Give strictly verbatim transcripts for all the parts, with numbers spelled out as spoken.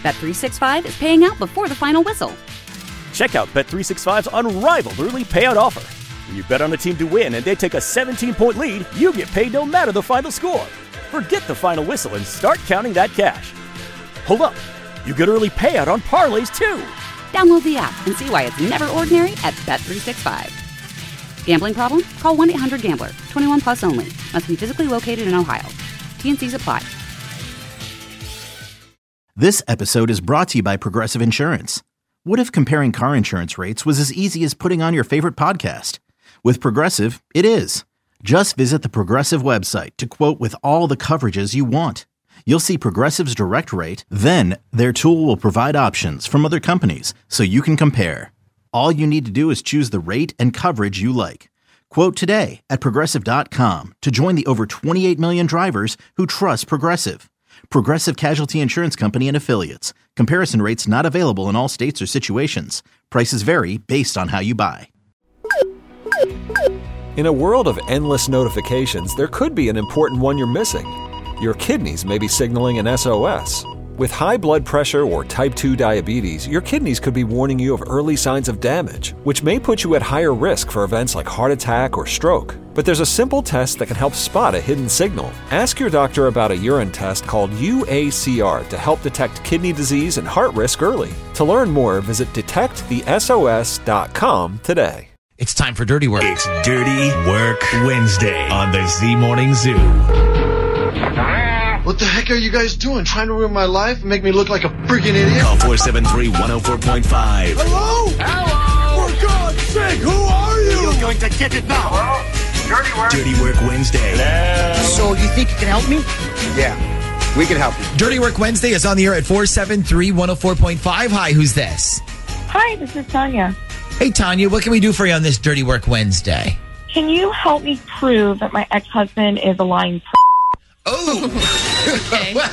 Bet three sixty-five is paying out before the final whistle. Check out Bet three sixty-five's unrivaled early payout offer. When you bet on a team to win and they take a seventeen-point lead, you get paid no matter the final score. Forget the final whistle and start counting that cash. Hold up. You get early payout on parlays, too. Download the app and see why it's never ordinary at Bet three sixty-five. Gambling problem? Call one eight hundred gambler. twenty-one plus only. Must be physically located in Ohio. T and C's apply. This episode is brought to you by Progressive Insurance. What if comparing car insurance rates was as easy as putting on your favorite podcast? With Progressive, it is. Just visit the Progressive website to quote with all the coverages you want. You'll see Progressive's direct rate, then their tool will provide options from other companies so you can compare. All you need to do is choose the rate and coverage you like. Quote today at Progressive dot com to join the over twenty-eight million drivers who trust Progressive. Progressive Casualty Insurance Company and Affiliates. Comparison rates not available in all states or situations. Prices vary based on how you buy. In a world of endless notifications, there could be an important one you're missing. Your kidneys may be signaling an S O S. With high blood pressure or type two diabetes, your kidneys could be warning you of early signs of damage, which may put you at higher risk for events like heart attack or stroke. But there's a simple test that can help spot a hidden signal. Ask your doctor about a urine test called U A C R to help detect kidney disease and heart risk early. To learn more, visit detect the S O S dot com today. It's time for Dirty Work. It's Dirty Work Wednesday on the Z Morning Zoo. What the heck are you guys doing? Trying to ruin my life and make me look like a freaking idiot? Call four seven three, one oh four point five. Hello? Hello? For God's sake, who are you? You're going to get it now. Hello? Dirty Work. Dirty Work Wednesday. Hello? So you think you can help me? Yeah, we can help you. Dirty Work Wednesday is on the air at four seven three, one oh four point five. Hi, who's this? Hi, this is Tanya. Hey, Tanya, what can we do for you on this Dirty Work Wednesday? Can you help me prove that my ex-husband is a lying pr- Oh,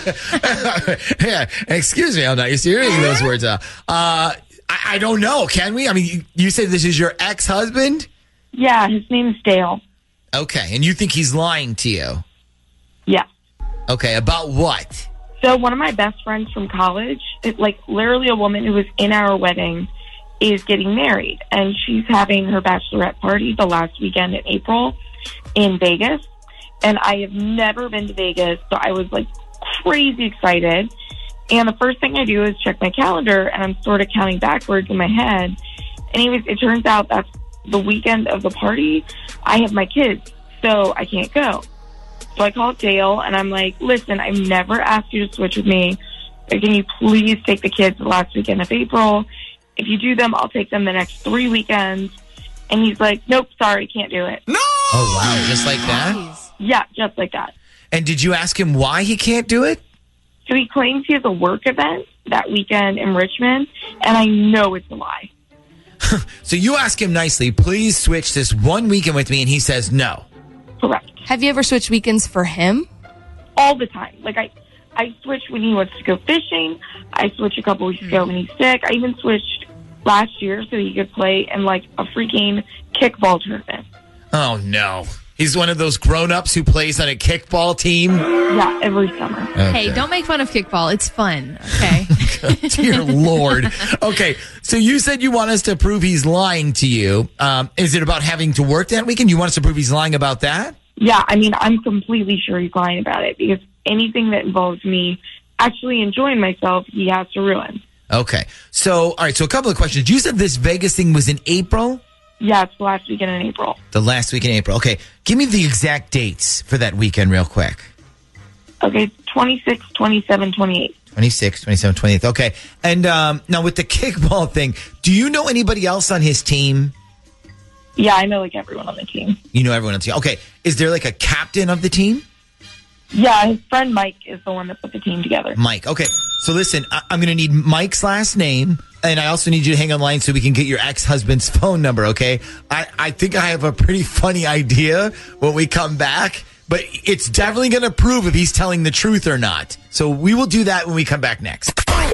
yeah. Excuse me, I'm not used to hearing those words. Uh, uh, I, I don't know. Can we? I mean, you, you say this is your ex-husband? Yeah, his name is Dale. Okay, and you think he's lying to you? Yeah. Okay, about what? So one of my best friends from college, it, like literally a woman who was in our wedding, is getting married, and she's having her bachelorette party the last weekend in April in Vegas. And I have never been to Vegas, so I was like crazy excited. And the first thing I do is check my calendar, and I'm sort of counting backwards in my head. And anyways, it turns out that's the weekend of the party. I have my kids, so I can't go. So I call Dale, and I'm like, listen, I've never asked you to switch with me. But can you please take the kids the last weekend of April? If you do them, I'll take them the next three weekends. And he's like, nope, sorry, can't do it. No! Oh, wow, just like that? Yeah, just like that. And did you ask him why he can't do it? So he claims he has a work event that weekend in Richmond, and I know it's a lie. So you ask him nicely, please switch this one weekend with me, and he says no. Correct. Have you ever switched weekends for him? All the time. Like, I, I switch when he wants to go fishing. I switch a couple weeks ago when he's sick. I even switched last year so he could play in, like, a freaking kickball tournament. Oh, no. He's one of those grown-ups who plays on a kickball team? Yeah, every summer. Okay. Hey, don't make fun of kickball. It's fun, okay? Dear Lord. Okay, so you said you want us to prove he's lying to you. Um, is it about having to work that weekend? You want us to prove he's lying about that? Yeah, I mean, I'm completely sure he's lying about it because anything that involves me actually enjoying myself, he has to ruin. Okay, so, all right, so a couple of questions. You said this Vegas thing was in April? Yeah, it's the last weekend in April. The last week in April. Okay. Give me the exact dates for that weekend real quick. Okay, twenty-six, twenty-seven, twenty-eight. twenty-six, twenty-seven, twenty-eight. Okay. And um, now with the kickball thing, do you know anybody else on his team? Yeah, I know like everyone on the team. You know everyone on the team. Okay. Is there like a captain of the team? Yeah, his friend Mike is the one that put the team together. Mike. Okay. So listen, I- I'm going to need Mike's last name. And I also need you to hang on line so we can get your ex-husband's phone number, okay? I, I think I have a pretty funny idea when we come back, but it's definitely going to prove if he's telling the truth or not. So we will do that when we come back next.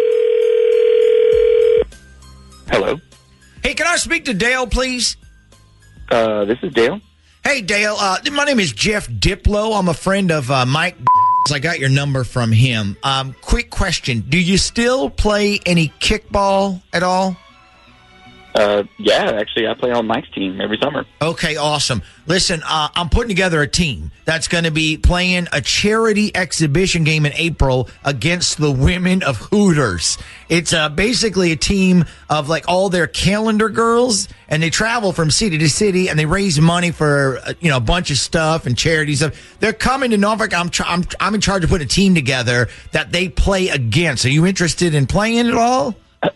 Hello. Hey, can I speak to Dale, please? Uh, this is Dale. Hey, Dale. Uh, my name is Jeff Diplo. I'm a friend of uh, Mike. I got your number from him. Um, quick question. Do you still play any kickball at all? Uh, yeah, actually, I play on Mike's team every summer. Okay, awesome. Listen, uh, I'm putting together a team that's going to be playing a charity exhibition game in April against the women of Hooters. It's uh, basically a team of like all their calendar girls, and they travel from city to city, and they raise money for uh, you know a bunch of stuff and charity stuff. They're coming to Norfolk. I'm, tr- I'm I'm in charge of putting a team together that they play against. Are you interested in playing at all?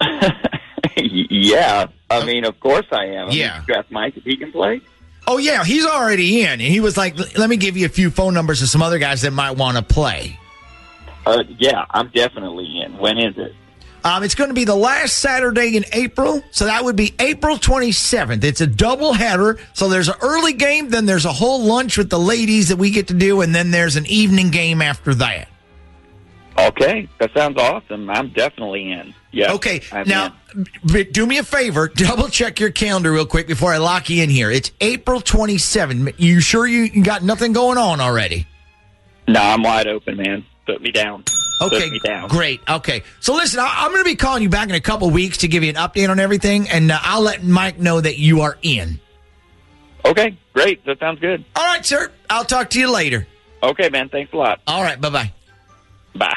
Yeah, I mean, of course I am. I Yeah. mean, you ask Mike if he can play. Oh, yeah, he's already in. And he was like, let me give you a few phone numbers of some other guys that might want to play. Uh, yeah, I'm definitely in. When is it? Um, it's going to be the last Saturday in April, so that would be April twenty-seventh. It's a double header, so there's an early game, then there's a whole lunch with the ladies that we get to do, and then there's an evening game after that. Okay, that sounds awesome. I'm definitely in. Yeah. Okay, I'm now, b- do me a favor. Double check your calendar real quick before I lock you in here. It's April twenty-seventh. You sure you got nothing going on already? in. No, I'm wide open, man. Put me down. Okay, Put me down. great. Okay, so listen, I- I'm going to be calling you back in a couple weeks to give you an update on everything, and uh, I'll let Mike know that you are in. Okay, great. That sounds good. All right, sir. I'll talk to you later. Okay, man. Thanks a lot. All right, bye-bye. Bye.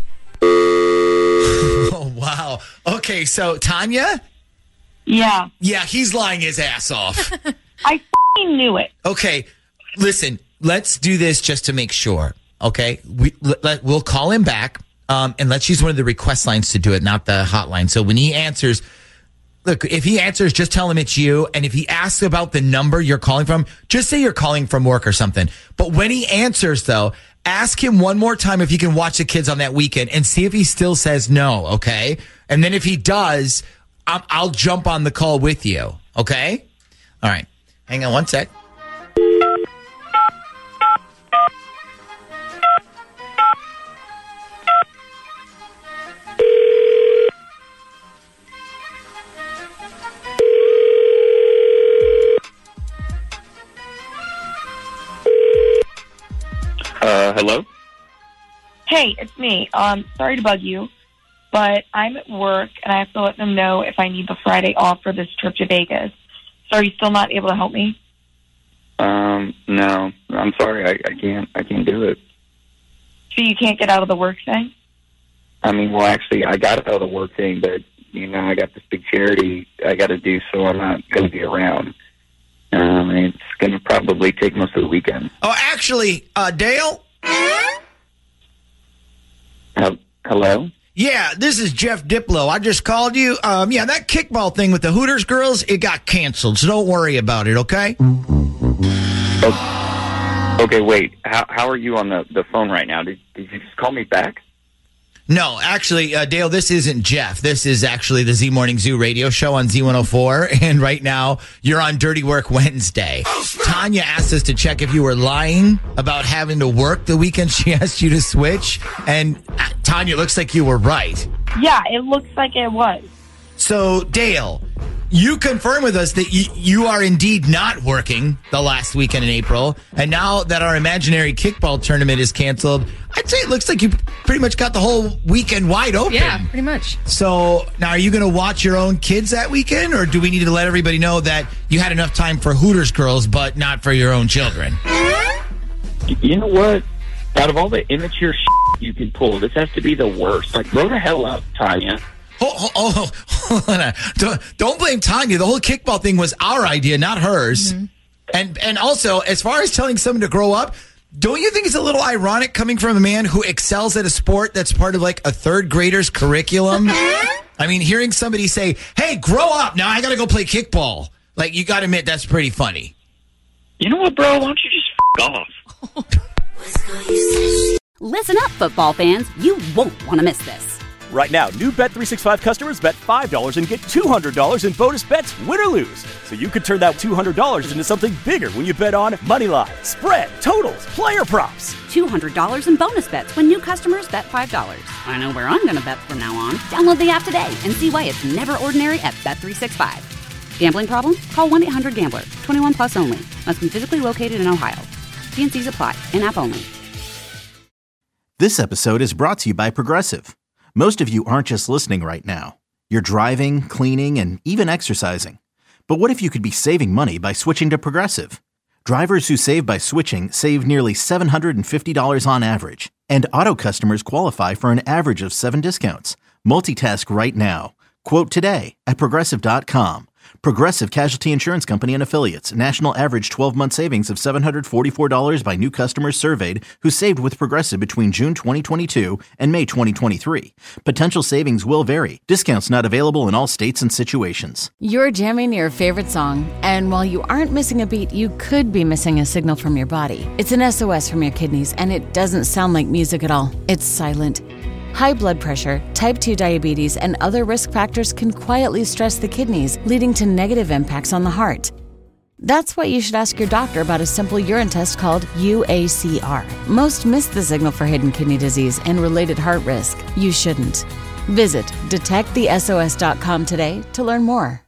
Oh, wow. Okay, so Tanya? Yeah. Yeah, he's lying his ass off. I f***ing knew it. Okay, listen, let's do this just to make sure, okay? We, let, let- we'll call him back, um, and let's use one of the request lines to do it, not the hotline. So when he answers, look, if he answers, just tell him it's you, and if he asks about the number you're calling from, just say you're calling from work or something. But when he answers, though, ask him one more time if he can watch the kids on that weekend and see if he still says no, okay? And then if he does, I'll, I'll jump on the call with you, okay? All right. Hang on one sec. Uh, hello? Hey, it's me. Um, sorry to bug you, but I'm at work and I have to let them know if I need the Friday off for this trip to Vegas. So are you still not able to help me? Um, no. I'm sorry. I, I can't. I can't do it. So you can't get out of the work thing? I mean, well, actually, I got out of the work thing, but, you know, I got this big charity I got to do, so I'm not going to be around. Um, and it's going to probably take most of the weekend. Oh, actually, uh, Dale? Hel- Hello? Yeah, this is Jeff Diplo. I just called you. Um, yeah, that kickball thing with the Hooters girls, it got canceled, so don't worry about it, okay? Oh, okay, wait. How how are you on the, the phone right now? Did, did you just call me back? No, actually, uh, Dale, this isn't Jeff. This is actually the Z Morning Zoo radio show on Z one oh four, and right now you're on Dirty Work Wednesday. Tanya asked us to check if you were lying about having to work the weekend she asked you to switch, and uh, Tanya, looks like you were right. Yeah, it looks like it was. So, Dale, you confirm with us that you, you are indeed not working the last weekend in April, and now that our imaginary kickball tournament is canceled, I'd say it looks like you pretty much got the whole weekend wide open. Yeah, pretty much. So, now are you going to watch your own kids that weekend, or do we need to let everybody know that you had enough time for Hooters girls, but not for your own children? You know what? Out of all the immature shit you can pull, this has to be the worst. Like, grow the hell up, Tanya. Oh, oh, oh, hold on. Don't, don't blame Tanya. The whole kickball thing was our idea, not hers. Mm-hmm. And and also, as far as telling someone to grow up, don't you think it's a little ironic coming from a man who excels at a sport that's part of like a third grader's curriculum? I mean, hearing somebody say, hey, grow up. Now I got to go play kickball. Like, you got to admit, that's pretty funny. You know what, bro? Why don't you just f*** off? Listen up, football fans. You won't want to miss this. Right now, new Bet three sixty-five customers bet five dollars and get two hundred dollars in bonus bets, win or lose. So you could turn that two hundred dollars into something bigger when you bet on moneyline, spread, totals, player props. two hundred dollars in bonus bets when new customers bet five dollars. I know where I'm going to bet from now on. Download the app today and see why it's never ordinary at Bet three sixty-five. Gambling problem? Call one eight hundred gambler. twenty-one plus only. Must be physically located in Ohio. T and C's apply. In-app only. This episode is brought to you by Progressive. Most of you aren't just listening right now. You're driving, cleaning, and even exercising. But what if you could be saving money by switching to Progressive? Drivers who save by switching save nearly seven hundred fifty dollars on average. And auto customers qualify for an average of seven discounts. Multitask right now. Quote today at Progressive dot com. Progressive Casualty Insurance Company and Affiliates. National average twelve-month savings of seven hundred forty-four dollars by new customers surveyed who saved with Progressive between June twenty twenty-two and May twenty twenty-three. Potential savings will vary. Discounts not available in all states and situations. You're jamming your favorite song, and while you aren't missing a beat, you could be missing a signal from your body. It's an S O S from your kidneys, and it doesn't sound like music at all. It's silent. High blood pressure, type two diabetes, and other risk factors can quietly stress the kidneys, leading to negative impacts on the heart. That's why you should ask your doctor about a simple urine test called U A C R. Most miss the signal for hidden kidney disease and related heart risk. You shouldn't. Visit detect the S O S dot com today to learn more.